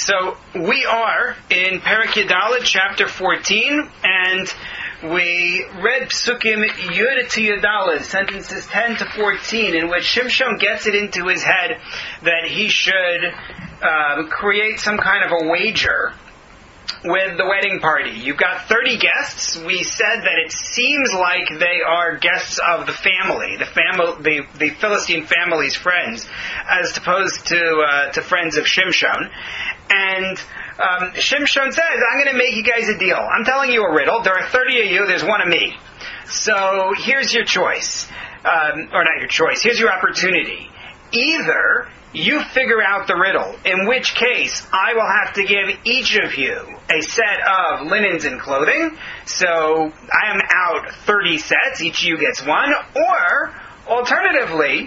So we are in Perek Yudaled, chapter 14, and we read Psukim Yud to Yudaled, sentences 10 to 14, in which Shimshon gets it into his head that he should create some kind of a wager with the wedding party. You've got 30 guests. We said that it seems like they are guests of the family, the Philistine family's friends, as opposed to friends of Shimshon. And Shimshon says, I'm going to make you guys a deal. I'm telling you a riddle. There are 30 of you. There's one of me. So here's your choice. Or not your choice. Here's your opportunity. Either you figure out the riddle, in which case I will have to give each of you a set of linens and clothing. So I am out 30 sets. Each of you gets one. Or, alternatively,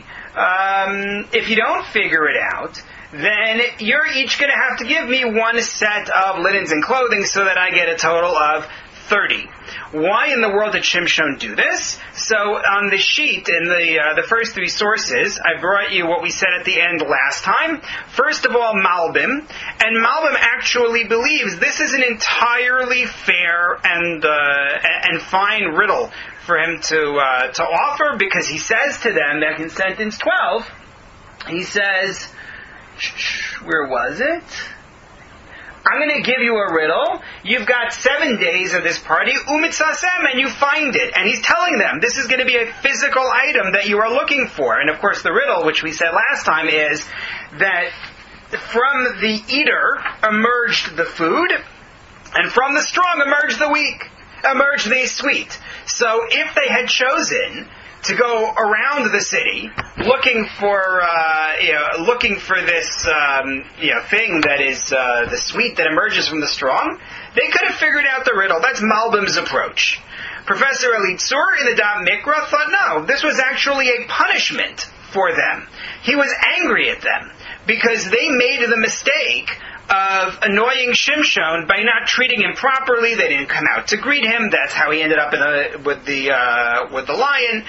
if you don't figure it out, then you're each going to have to give me one set of linens and clothing so that I get a total of 30. Why in the world did Shimshon do this? So on the sheet in the first three sources, I brought you what we said at the end last time. First of all, Malbim. And Malbim actually believes this is an entirely fair and fine riddle for him to offer, because he says to them back in sentence 12, he says, where was it? I'm going to give you a riddle. You've got 7 days of this party, umitzasem, and you find it. And he's telling them this is going to be a physical item that you are looking for. And of course the riddle, which we said last time, is that from the eater emerged the food, and from the strong emerged the sweet. So if they had chosen to go around the city looking for this thing that is the sweet that emerges from the strong, they could have figured out the riddle. That's Malbim's approach. Professor Elitzur in the Da'at Mikra thought, no, this was actually a punishment for them. He was angry at them because they made the mistake of annoying Shimshon by not treating him properly. They didn't come out to greet him. That's how he ended up with the lion.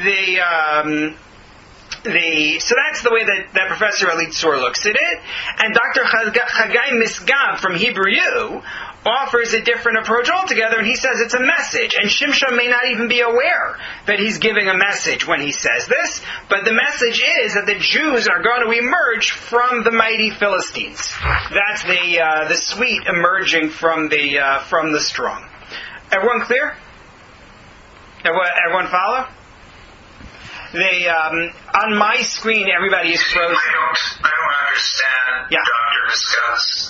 So that's the way that Professor Elitzur looks at it. And Dr. Chagai Misgab from Hebrew U offers a different approach altogether, and he says it's a message. And Shimshon may not even be aware that he's giving a message when he says this, but the message is that the Jews are going to emerge from the mighty Philistines. That's the sweet emerging from the strong. Everyone clear? Everyone follow? On my screen, everybody is frozen. I don't understand, yeah. Dr. Misgab's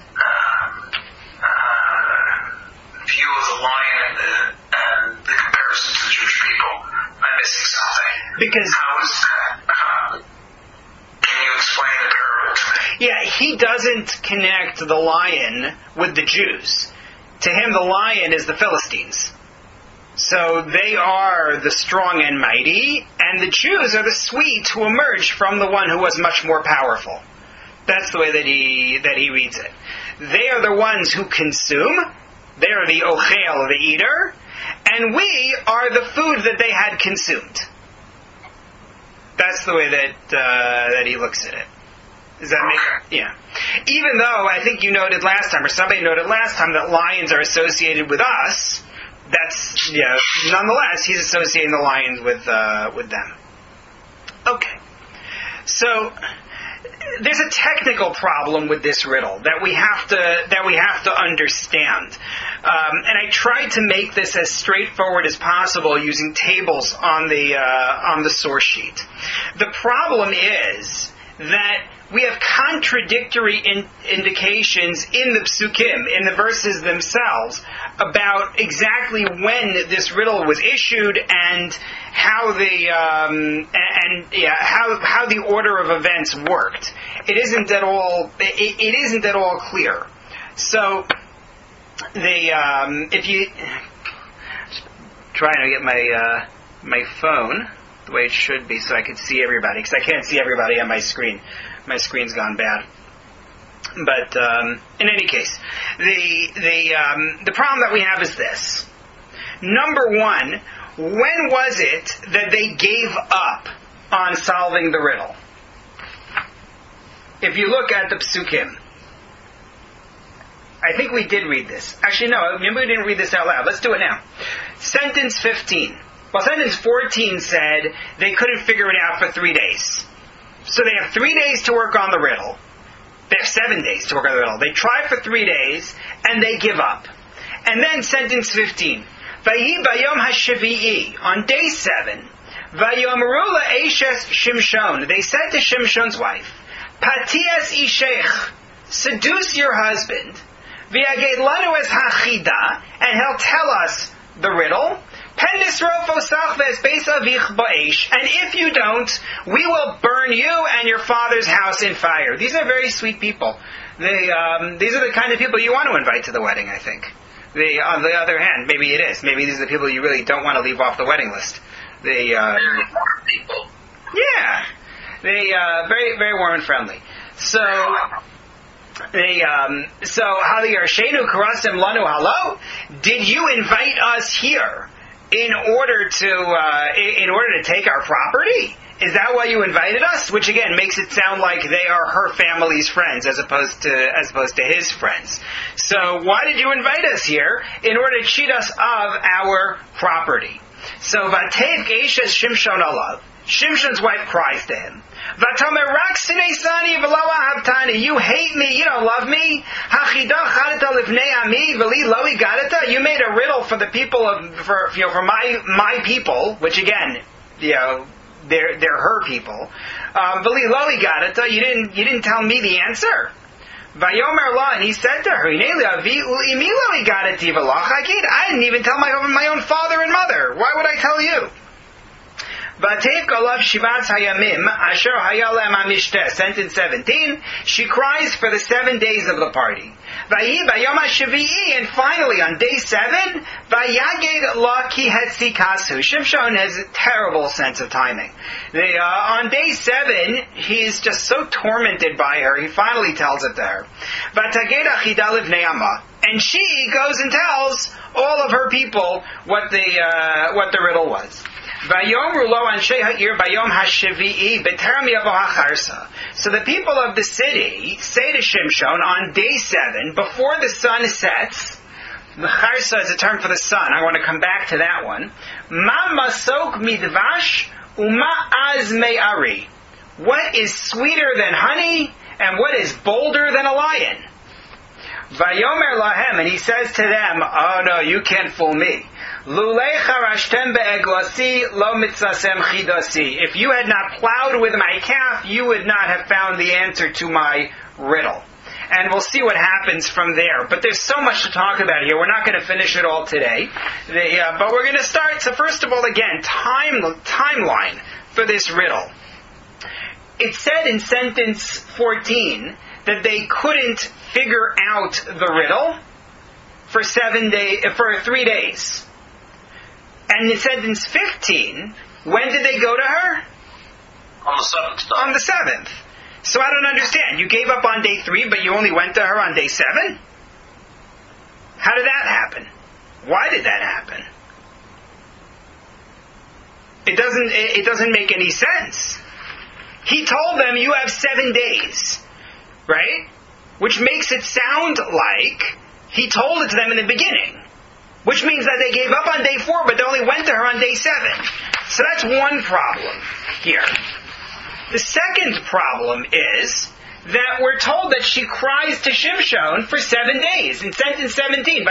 view of the lion and the comparison to the Jewish people. I'm missing something. Because how is that? Can you explain the parable to me? Yeah, he doesn't connect the lion with the Jews. To him, the lion is the Philistines. So they are the strong and mighty, and the Jews are the sweet who emerged from the one who was much more powerful. That's the way that he reads it. They are the ones who consume. They are the ochel, the eater, and we are the food that they had consumed. That's the way that he looks at it. Does that make... Yeah. Even though I think you noted last time, or somebody noted last time, that lions are associated with us, that's, nonetheless, he's associating the lions with them. Okay. So there's a technical problem with this riddle that we have to understand. And I tried to make this as straightforward as possible using tables on the source sheet. The problem is that we have contradictory indications in the psukim, in the verses themselves, about exactly when this riddle was issued and how how the order of events worked. It isn't at all clear. So if you trying to get my phone the way it should be so I could see everybody, because I can't see everybody on my screen. My screen's gone bad. But in any case, the problem that we have is this. Number one, when was it that they gave up on solving the riddle? If you look at the psukim, I think we did read this. Actually, no, maybe we didn't read this out loud. Let's do it now. Sentence 15. Well, sentence 14 said they couldn't figure it out for 3 days. So they have 3 days to work on the riddle. They have 7 days to work on the riddle. They try for 3 days, and they give up. And then sentence 15. Vayi bayom hashavi'i, on day 7, vayomru la'eshes Shimshon, they said to Shimshon's wife, Patias ishech, seduce your husband, v'yaged lanu es hachida, and he'll tell us the riddle, Pendis rofosach ve'es avich ba'esh, and if you don't, we will burn you and your father's house in fire. These are very sweet people. These are the kind of people you want to invite to the wedding, I think. On the other hand, maybe it is. Maybe these are the people you really don't want to leave off the wedding list. Very warm people. Yeah. Very, very warm and friendly. So Hali Yarshenu Karasim Lanu Halo, did you invite us here in order to take our property? Is that why you invited us? Which again makes it sound like they are her family's friends as opposed to his friends. So why did you invite us here? In order to cheat us of our property. So Vatev Geishes Shimshon Alav. Shimshon's wife cries to him. Vatomer Raksine Sani V'Loa Havtani. You hate me, you don't love me. Hachida Chadata Livnei Ami V'Li Loi Gadata. You made a riddle for the people for my people, which again, they're her people. V'Li Loi Gadata. You didn't tell me the answer. Vayomer La, and he said to her, I didn't even tell my own father and mother. Why would I tell you? Sentence 17, she cries for the 7 days of the party. And finally, on day 7, Shimshon has a terrible sense of timing. On day 7, he's just so tormented by her, he finally tells it to her. And she goes and tells all of her people what the riddle was. So the people of the city say to Shimshon on day 7, before the sun sets, the charsa is a term for the sun, I want to come back to that one, Ma masok midvash uma az me'ari. What is sweeter than honey, and what is bolder than a lion? Vayomer lahem, and he says to them, oh no, you can't fool me. Lulei charashtem be'eglasi lo mitzasem chidasi. If you had not plowed with my calf, you would not have found the answer to my riddle. And we'll see what happens from there. But there's so much to talk about here. We're not going to finish it all today. But we're going to start. So first of all, again, timeline for this riddle. It said in sentence 14 that they couldn't figure out the riddle for 3 days. And in sentence 15, when did they go to her? On the 7th. On the 7th. So I don't understand. You gave up on day 3, but you only went to her on day 7? How did that happen? Why did that happen? It doesn't make any sense. He told them you have 7 days, right? Which makes it sound like he told it to them in the beginning. Which means that they gave up on day 4, but they only went to her on day 7. So that's one problem here. The second problem is that we're told that she cries to Shimshon for 7 days. In sentence 17,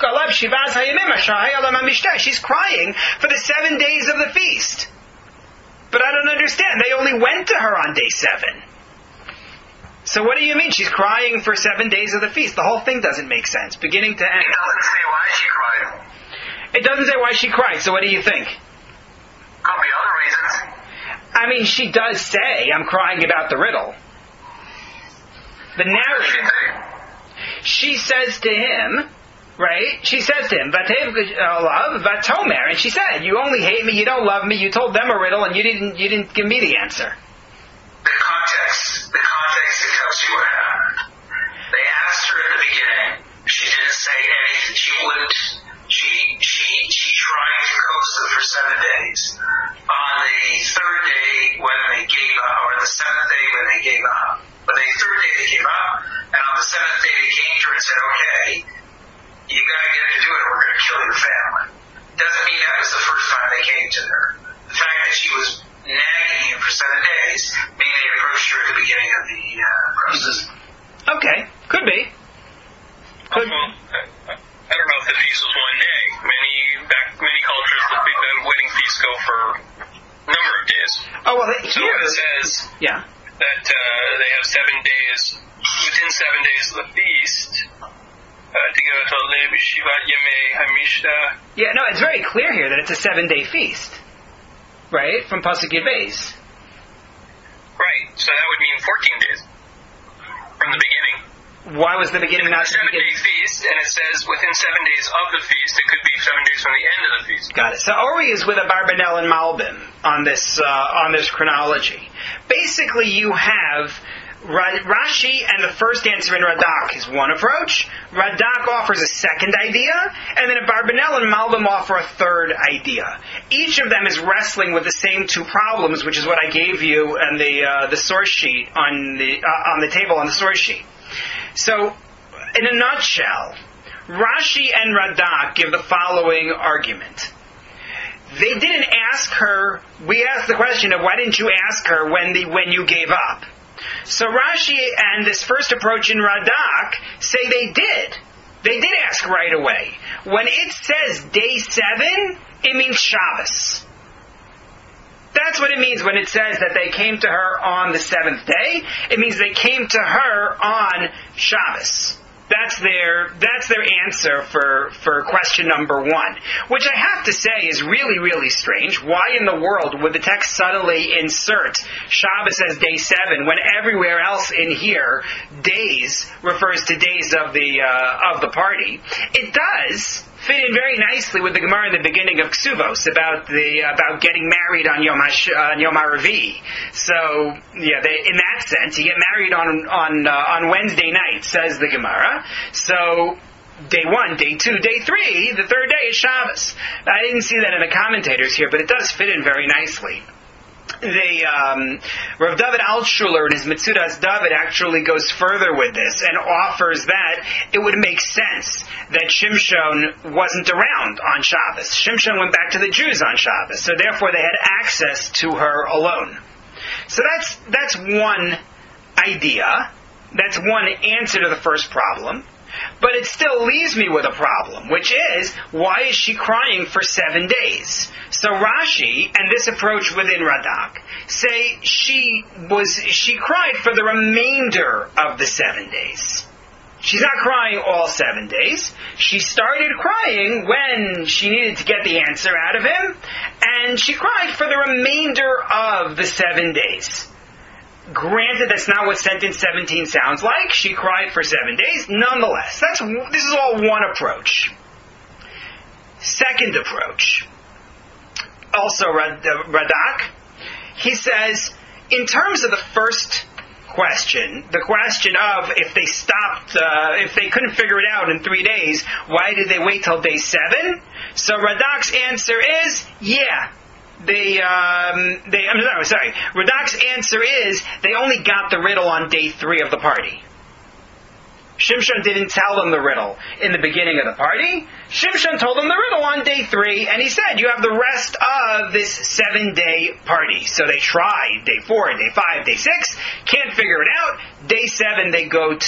she's crying for the 7 days of the feast. But I don't understand. They only went to her on day 7. So what do you mean she's crying for 7 days of the feast? The whole thing doesn't make sense, beginning to end. It doesn't say why she cried. It doesn't say why she cried, so what do you think? Could be other reasons. I mean, she does say, I'm crying about the riddle. The narrative. She says to him, right? She says to him, Vatomer, and she said, you only hate me, you don't love me, you told them a riddle, and you didn't give me the answer. The context tells you what happened. They asked her at the beginning. She didn't say anything. She wouldn't. She tried to coax them for 7 days. On the 3rd day when they gave up, or the 7th day when they gave up. But the 3rd day they gave up, and on the 7th day they came to her and said, okay, you got to get her to do it or we're going to kill your family. Doesn't mean that was the first time they came to her. The fact that she was nagging him for 7 days, maybe they approached her at the beginning of the process. Okay, could be. Well, I don't know if the feast was one day. Many cultures, the wedding feasts go for a number of days. Oh, well, So here... it says that they have 7 days, within 7 days of the feast, to go to Leib Shivat Yemei Hamishta. Yeah, no, it's very clear here that it's a 7-day feast. Right? From Pasuk Yud Beis. Right, so that would mean 14 days from the beginning. Why was the beginning not It's a the 7-day beginning? feast, and it says within 7 days of the feast. It could be 7 days from the end of the feast. Got it. So Ori is with Abarbanel and Malbim on this chronology. Basically, you have Rashi and the first answer in Radak is one approach. Radak offers a second idea, and then Abarbanel and Malbim offer a third idea. Each of them is wrestling with the same two problems, which is what I gave you in the source sheet on the table on the source sheet. So, in a nutshell, Rashi and Radak give the following argument. They didn't ask her. We asked the question of why didn't you ask her when you gave up? So Rashi and this first approach in Radak say they did. They did ask right away. When it says day 7, it means Shabbos. That's what it means when it says that they came to her on the 7th day. It means they came to her on Shabbos. That's their answer for question number 1, which I have to say is really, really strange. Why in the world would the text suddenly insert Shabbos as day 7 when everywhere else in here days refers to days of the party? It does fit in very nicely with the Gemara in the beginning of Ksuvos about getting married on Yom HaRavi. So in that sense, you get married on Wednesday night, says the Gemara. So day 1, day 2, day 3, the third day is Shabbos. I didn't see that in the commentators here, but it does fit in very nicely. Rav David Altshuler in his Metzudas David actually goes further with this and offers that it would make sense that Shimshon wasn't around on Shabbos. Shimshon went back to the Jews on Shabbos, so therefore they had access to her alone. So that's one idea. That's one answer to the first problem. But it still leaves me with a problem, which is, why is she crying for 7 days? So Rashi, and this approach within Radak, say she cried for the remainder of the 7 days. She's not crying all 7 days. She started crying when she needed to get the answer out of him, and she cried for the remainder of the 7 days. Granted, that's not what sentence 17 sounds like. She cried for 7 days. Nonetheless, this is all one approach. Second approach, also Radak, he says, in terms of the first question, the question of if they couldn't figure it out in 3 days, why did they wait till day 7? So Radak's answer is, Radak's answer is they only got the riddle on day 3 of the party. Shimshon didn't tell them the riddle in the beginning of the party. Shimshon told them the riddle on day 3, and he said, you have the rest of this 7-day party. So they tried day 4, day 5, day 6, can't figure it out. Day 7 they go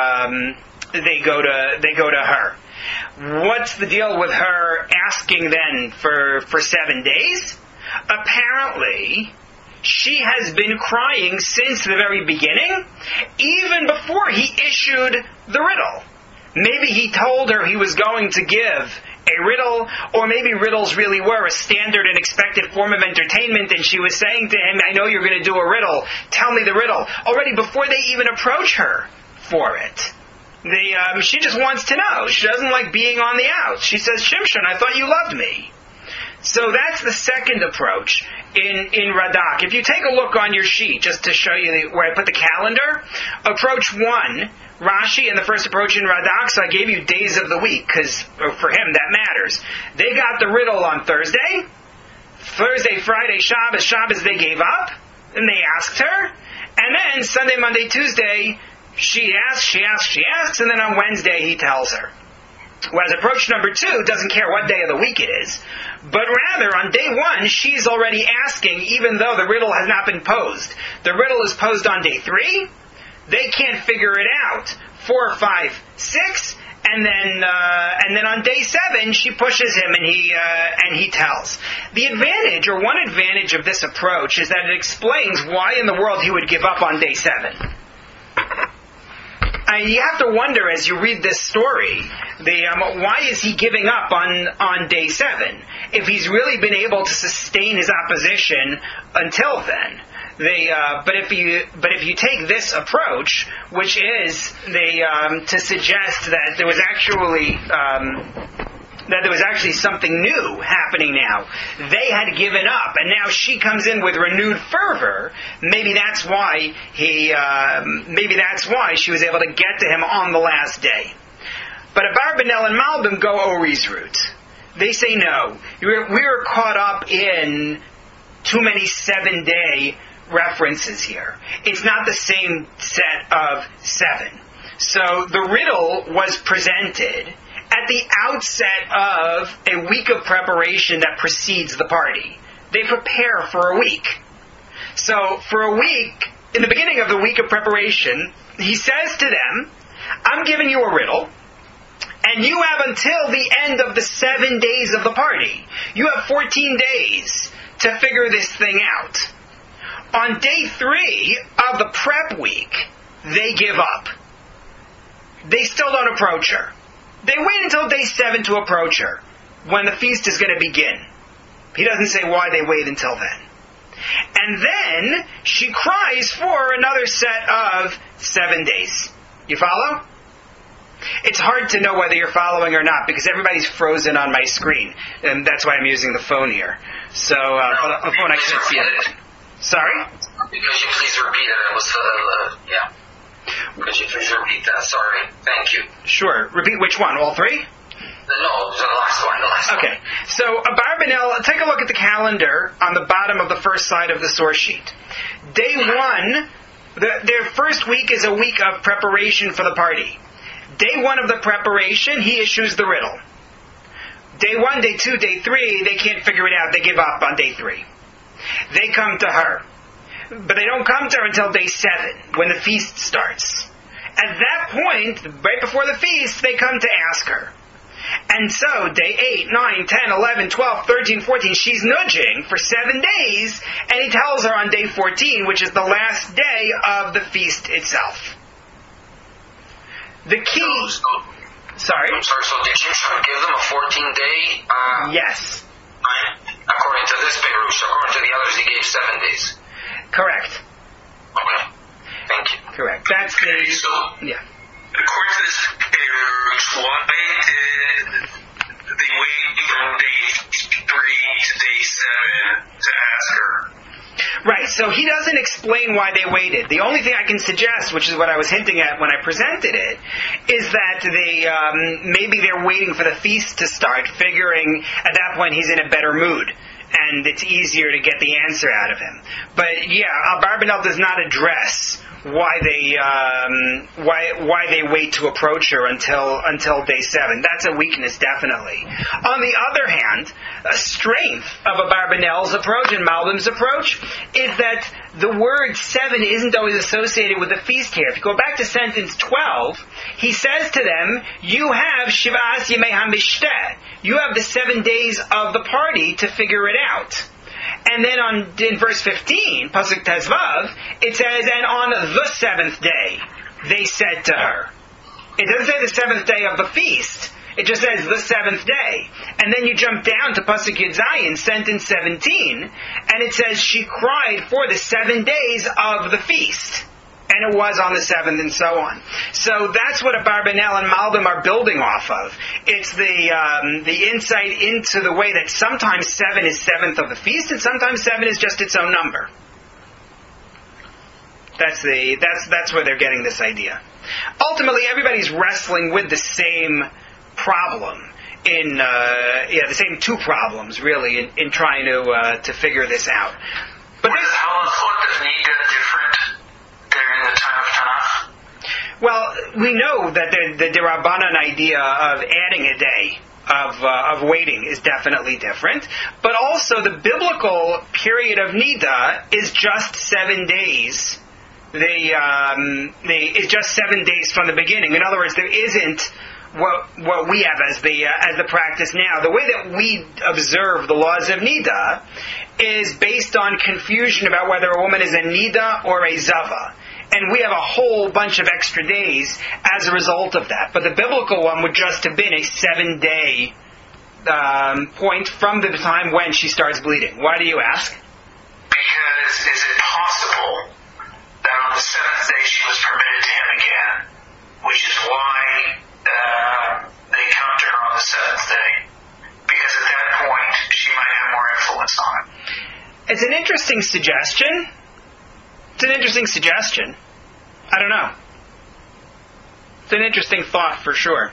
to her. What's the deal with her asking then for 7 days? Apparently, she has been crying since the very beginning, even before he issued the riddle. Maybe he told her he was going to give a riddle, or maybe riddles really were a standard and expected form of entertainment, and she was saying to him, I know you're going to do a riddle, tell me the riddle, already before they even approach her for it. She just wants to know. She doesn't like being on the outs. She says, Shimshon, I thought you loved me. So that's the second approach in Radak. If you take a look on your sheet, just to show you where I put the calendar, approach 1, Rashi, and the first approach in Radak, so I gave you days of the week, because for him that matters. They got the riddle on Thursday, Friday, Shabbos they gave up, and they asked her, and then Sunday, Monday, Tuesday, She asks, and then on Wednesday he tells her. Whereas approach number 2 doesn't care what day of the week it is, but rather on day 1 she's already asking even though the riddle has not been posed. The riddle is posed on day 3, they can't figure it out. 4, 5, 6, and then on day 7 she pushes him and he tells. The advantage, or one advantage of this approach, is that it explains why in the world he would give up on day 7. You have to wonder as you read this story, why is he giving up on day 7 if he's really been able to sustain his opposition until then? But if you take this approach, which is to suggest that there was actually something new happening now. They had given up, and now she comes in with renewed fervor. Maybe that's why she was able to get to him on the last day. But Abarbanel and Malbim go Ori's route. They say no. We're caught up in too many 7-day references here. It's not the same set of 7. So the riddle was presented at the outset of a week of preparation that precedes the party. They prepare for a week. So for a week, in the beginning of the week of preparation, he says to them, I'm giving you a riddle, and you have until the end of the 7 days of the party. You have 14 days to figure this thing out. On day 3 of the prep week, they give up. They still don't approach her. They wait until day 7 to approach her, when the feast is going to begin. He doesn't say why they wait until then. And then she cries for another set of 7 days. You follow? It's hard to know whether you're following or not because everybody's frozen on my screen, and that's why I'm using the phone here. So on the phone I can't see it. Sorry? Could you please repeat it? It was yeah. Could you please repeat that? Sorry. Thank you. Sure. Repeat which one? All 3? No, the last one. Okay. So Abarbanel, take a look at the calendar on the bottom of the first side of the source sheet. Day 1, their first week is a week of preparation for the party. Day 1 of the preparation, he issues the riddle. Day 1, day 2, day 3, they can't figure it out. They give up on day 3. They come to her. But they don't come to her until day 7, when the feast starts. At that point, right before the feast, they come to ask her. And so, day 8, 9, 10, 11, 12, 13, 14, she's nudging for 7 days, and he tells her on day 14, which is the last day of the feast itself. The key... Sorry? I'm sorry, so did Shimshon give them a 14-day... Yes. According to this Berush, according to the others, he gave 7 days. Correct. Okay. Thank you. Correct. That's the... So, yeah. According to this Berush, why did they wait from day 3 to day 7 to ask her? Right, so he doesn't explain why they waited. The only thing I can suggest, which is what I was hinting at when I presented it, is that maybe they're waiting for the feast to start, figuring at that point he's in a better mood, and it's easier to get the answer out of him. But yeah, Abarbanel does not address why they wait to approach her until day 7. That's a weakness, definitely. On the other hand, a strength of Abarbanel's approach and Malbim's approach is that the word 7 isn't always associated with the feast here. If you go back to sentence 12, he says to them, you have Shivas Yemei HaMishteh. You have the 7 days of the party to figure it out. And then in verse 15, Pasuk Tezvav, it says, and on the 7th day, they said to her. It doesn't say the 7th day of the feast. It just says the 7th day. And then you jump down to Pasuk Yud Zayin, sentence 17, and it says she cried for the 7 days of the feast. And it was on the 7th and so on. So that's what Abarbanel and Malbim are building off of. It's the insight into the way that sometimes 7 is 7th of the feast and sometimes 7 is just its own number. That's where they're getting this idea. Ultimately, everybody's wrestling with the same problem. The same 2 problems, really, in trying to figure this out. But how is Nida different during the time of Tanakh? Well, we know that the Dirabanan idea of adding a day of waiting is definitely different, but also the biblical period of Nida is just 7 days. It's just 7 days from the beginning. In other words, there isn't what we have as the practice now. The way that we observe the laws of Nida is based on confusion about whether a woman is a Nida or a Zava. And we have a whole bunch of extra days as a result of that. But the biblical one would just have been a 7-day point from the time when she starts bleeding. Why do you ask? Because is it possible that on the 7th day she was permitted to him again, which is why they come to her on the 7th day? Because at that point she might have more influence on him. It's an interesting suggestion. I don't know. It's an interesting thought for sure.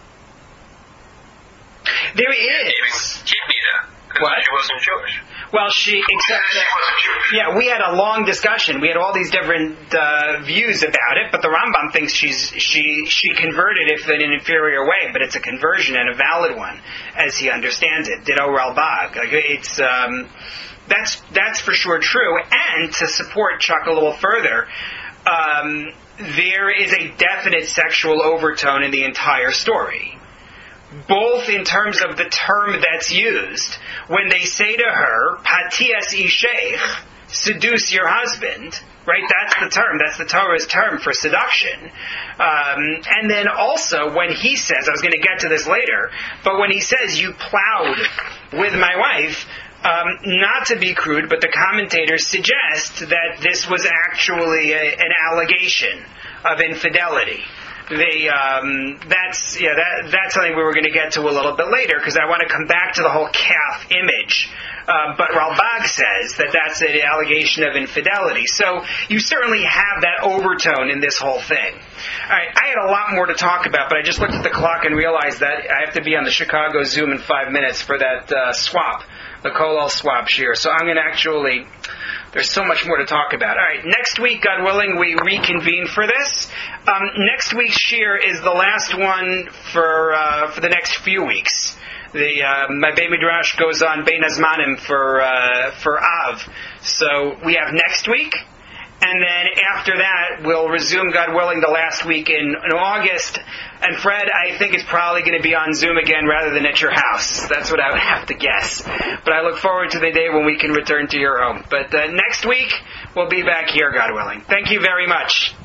There is. What? She wasn't Jewish. Well, she wasn't Jewish. Yeah, we had a long discussion. We had all these different views about it, but the Rambam thinks she converted it in an inferior way, but it's a conversion and a valid one, as he understands it. Ditto Ralbag. It's that's for sure true. And to support Chuck a little further, there is a definite sexual overtone in the entire story. Both in terms of the term that's used. When they say to her, Patias Isheich, seduce your husband, right? That's the term. That's the Torah's term for seduction. And then also when he says, I was going to get to this later, but when he says, you plowed with my wife, not to be crude, but the commentators suggest that this was actually an allegation of infidelity. That's something we were going to get to a little bit later, because I want to come back to the whole calf image. But Ralbag says that that's an allegation of infidelity. So you certainly have that overtone in this whole thing. All right, I had a lot more to talk about, but I just looked at the clock and realized that I have to be on the Chicago Zoom in 5 minutes for that swap, the Kolal swap shir. So I'm going to actually... There's so much more to talk about. All right, next week, God willing, we reconvene for this. Next week's shir is the last one for the next few weeks. My Beit Midrash goes on Bein Hazmanim for Av. So we have next week, and then after that, we'll resume, God willing, the last week in August. And Fred, I think it's probably going to be on Zoom again rather than at your house. That's what I would have to guess. But I look forward to the day when we can return to your home. But next week, we'll be back here, God willing. Thank you very much.